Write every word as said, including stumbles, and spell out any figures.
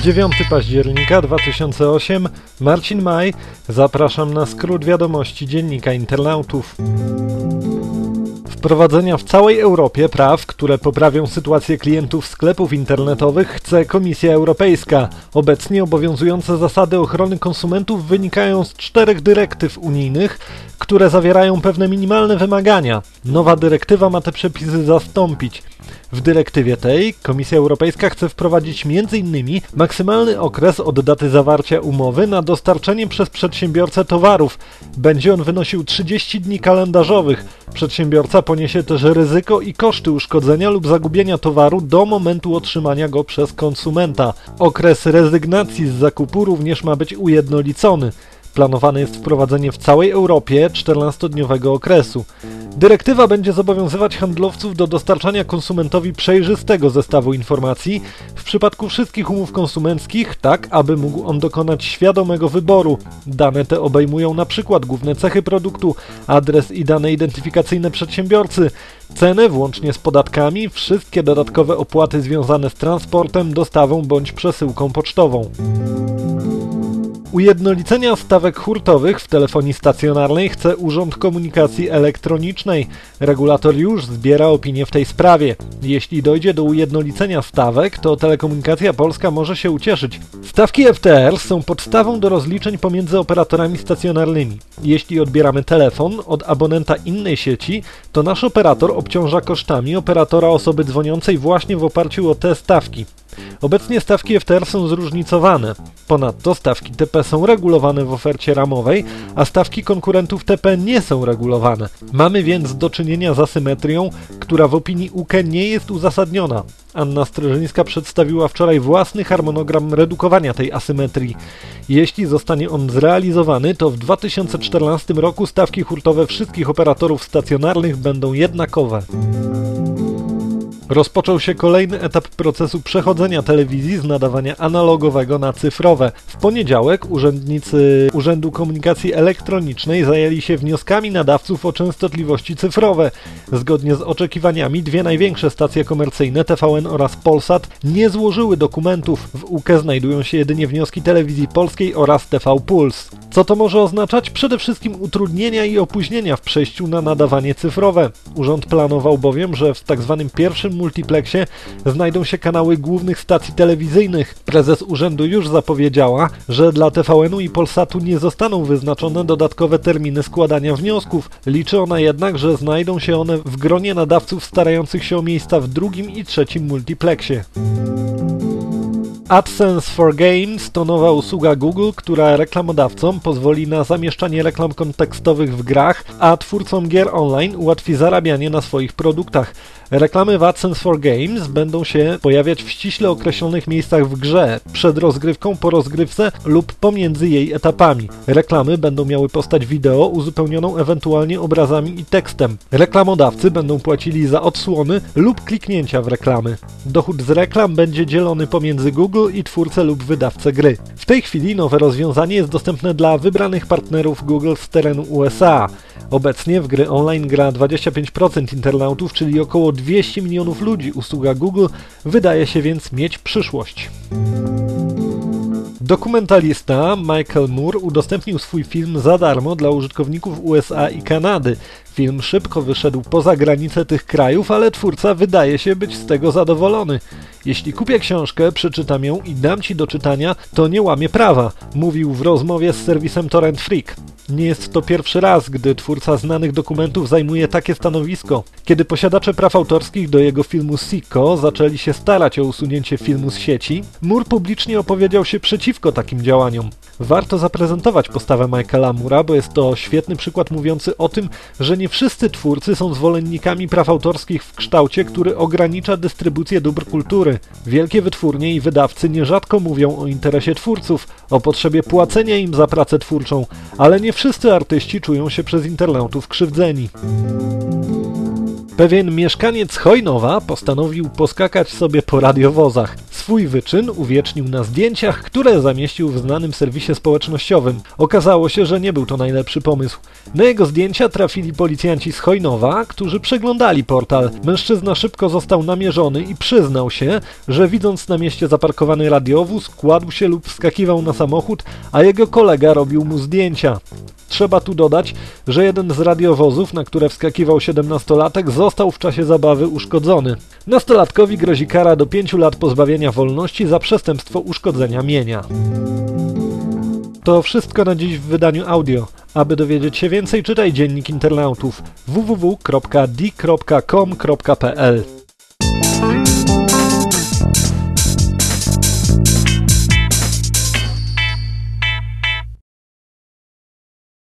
dziewiątego października dwa tysiące ósmego, Marcin Maj, zapraszam na skrót wiadomości Dziennika Internautów. Wprowadzenia w całej Europie praw, które poprawią sytuację klientów sklepów internetowych, chce Komisja Europejska. Obecnie obowiązujące zasady ochrony konsumentów wynikają z czterech dyrektyw unijnych, które zawierają pewne minimalne wymagania. Nowa dyrektywa ma te przepisy zastąpić. W dyrektywie tej Komisja Europejska chce wprowadzić między innymi maksymalny okres od daty zawarcia umowy na dostarczenie przez przedsiębiorcę towarów. Będzie on wynosił trzydzieści dni kalendarzowych. Przedsiębiorca poniesie też ryzyko i koszty uszkodzenia lub zagubienia towaru do momentu otrzymania go przez konsumenta. Okres rezygnacji z zakupu również ma być ujednolicony. Planowane jest wprowadzenie w całej Europie czternastodniowego okresu. Dyrektywa będzie zobowiązywać handlowców do dostarczania konsumentowi przejrzystego zestawu informacji w przypadku wszystkich umów konsumenckich, tak aby mógł on dokonać świadomego wyboru. Dane te obejmują np. główne cechy produktu, adres i dane identyfikacyjne przedsiębiorcy, cenę włącznie z podatkami, wszystkie dodatkowe opłaty związane z transportem, dostawą bądź przesyłką pocztową. Ujednolicenia stawek hurtowych w telefonii stacjonarnej chce Urząd Komunikacji Elektronicznej. Regulator już zbiera opinię w tej sprawie. Jeśli dojdzie do ujednolicenia stawek, to Telekomunikacja Polska może się ucieszyć. Stawki F T R są podstawą do rozliczeń pomiędzy operatorami stacjonarnymi. Jeśli odbieramy telefon od abonenta innej sieci, to nasz operator obciąża kosztami operatora osoby dzwoniącej właśnie w oparciu o te stawki. Obecnie stawki F T R są zróżnicowane. Ponadto stawki T P są regulowane w ofercie ramowej, a stawki konkurentów T P nie są regulowane. Mamy więc do czynienia z asymetrią, która w opinii U K E nie jest uzasadniona. Anna Streżyńska przedstawiła wczoraj własny harmonogram redukowania tej asymetrii. Jeśli zostanie on zrealizowany, to w dwa tysiące czternastym roku stawki hurtowe wszystkich operatorów stacjonarnych będą jednakowe. Rozpoczął się kolejny etap procesu przechodzenia telewizji z nadawania analogowego na cyfrowe. W poniedziałek urzędnicy Urzędu Komunikacji Elektronicznej zajęli się wnioskami nadawców o częstotliwości cyfrowe. Zgodnie z oczekiwaniami dwie największe stacje komercyjne T V N oraz Polsat nie złożyły dokumentów. W U K E znajdują się jedynie wnioski Telewizji Polskiej oraz T V Puls. Co to może oznaczać? Przede wszystkim utrudnienia i opóźnienia w przejściu na nadawanie cyfrowe. Urząd planował bowiem, że w tzw. pierwszym multiplexie znajdą się kanały głównych stacji telewizyjnych. Prezes urzędu już zapowiedziała, że dla T V N u i Polsatu nie zostaną wyznaczone dodatkowe terminy składania wniosków. Liczy ona jednak, że znajdą się one w gronie nadawców starających się o miejsca w drugim i trzecim multiplexie. AdSense for Games to nowa usługa Google, która reklamodawcom pozwoli na zamieszczanie reklam kontekstowych w grach, a twórcom gier online ułatwi zarabianie na swoich produktach. Reklamy w AdSense for Games będą się pojawiać w ściśle określonych miejscach w grze, przed rozgrywką, po rozgrywce lub pomiędzy jej etapami. Reklamy będą miały postać wideo uzupełnioną ewentualnie obrazami i tekstem. Reklamodawcy będą płacili za odsłony lub kliknięcia w reklamy. Dochód z reklam będzie dzielony pomiędzy Google i twórcę lub wydawcę gry. W tej chwili nowe rozwiązanie jest dostępne dla wybranych partnerów Google z terenu U S A. Obecnie w gry online gra dwadzieścia pięć procent internautów, czyli około dwieście milionów ludzi. Usługa Google wydaje się więc mieć przyszłość. Dokumentalista Michael Moore udostępnił swój film za darmo dla użytkowników U S A i Kanady. Film szybko wyszedł poza granice tych krajów, ale twórca wydaje się być z tego zadowolony. Jeśli kupię książkę, przeczytam ją i dam ci do czytania, to nie łamię prawa, mówił w rozmowie z serwisem Torrent Freak. Nie jest to pierwszy raz, gdy twórca znanych dokumentów zajmuje takie stanowisko. Kiedy posiadacze praw autorskich do jego filmu Sicko zaczęli się starać o usunięcie filmu z sieci, Moore publicznie opowiedział się przeciwko takim działaniom. Warto zaprezentować postawę Michaela Moore'a, bo jest to świetny przykład mówiący o tym, że nie wszyscy twórcy są zwolennikami praw autorskich w kształcie, który ogranicza dystrybucję dóbr kultury. Wielkie wytwórnie i wydawcy nierzadko mówią o interesie twórców, o potrzebie płacenia im za pracę twórczą, ale nie wszyscy artyści czują się przez internautów krzywdzeni. Pewien mieszkaniec Chojnowa postanowił poskakać sobie po radiowozach. Swój wyczyn uwiecznił na zdjęciach, które zamieścił w znanym serwisie społecznościowym. Okazało się, że nie był to najlepszy pomysł. Na jego zdjęcia trafili policjanci z Chojnowa, którzy przeglądali portal. Mężczyzna szybko został namierzony i przyznał się, że widząc na mieście zaparkowany radiowóz, kładł się lub wskakiwał na samochód, a jego kolega robił mu zdjęcia. Trzeba tu dodać, że jeden z radiowozów, na które wskakiwał siedemnastolatek, został w czasie zabawy uszkodzony. Nastolatkowi grozi kara do pięciu lat pozbawienia wolności za przestępstwo uszkodzenia mienia. To wszystko na dziś w wydaniu audio. Aby dowiedzieć się więcej, czytaj Dziennik Internautów w w w kropka d kropka com kropka p l.